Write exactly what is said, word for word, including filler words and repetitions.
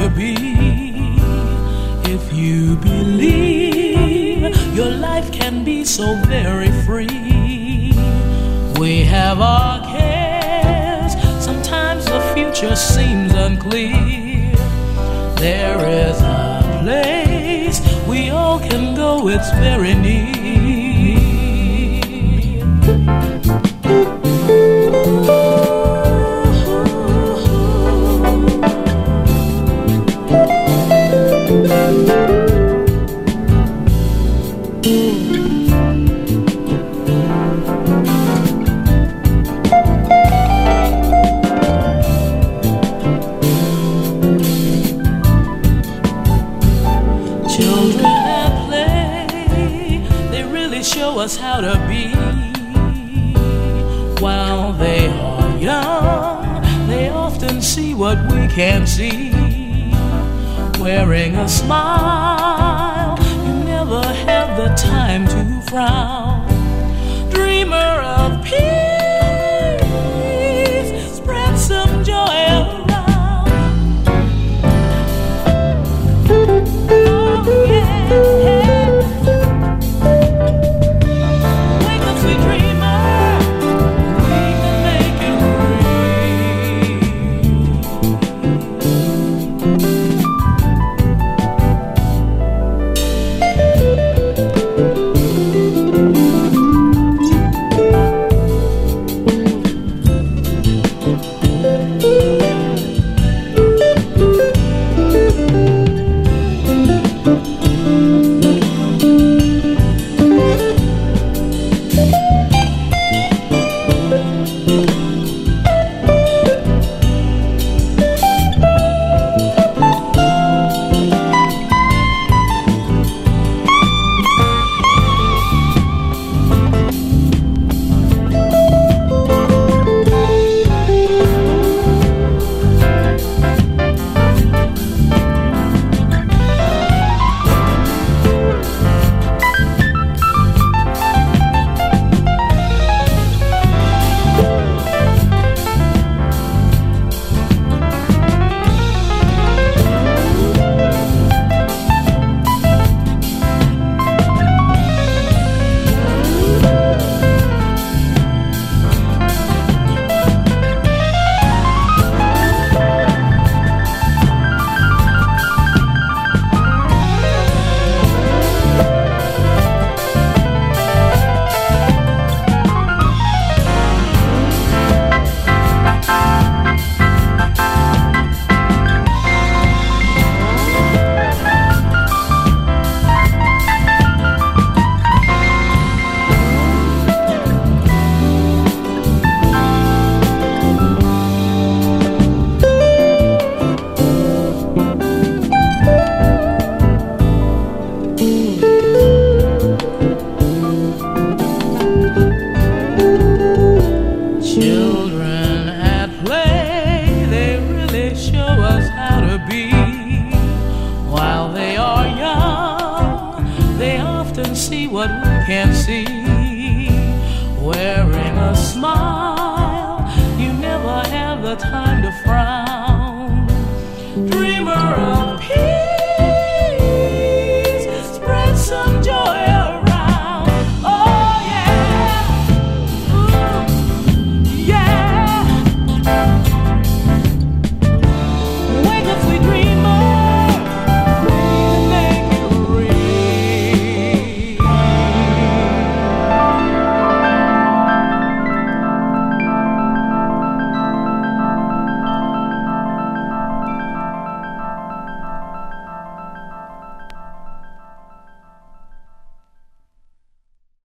to be. If you believe your life can be so very free. We have our cares, sometimes the future seems unclear. There is a place we all can go, it's very near. Children at play, they really show us how to be. While they are young, they often see what we can't see. Wearing a smile, you never have the time to frown. Dreamer of peace, spread some joy around. Oh yeah. Wake up, sweet dreamer, we can make it Children at play, they really show us how to be. While they are young, they often see what we can't see. Wearing a smile, you never have the time to frown.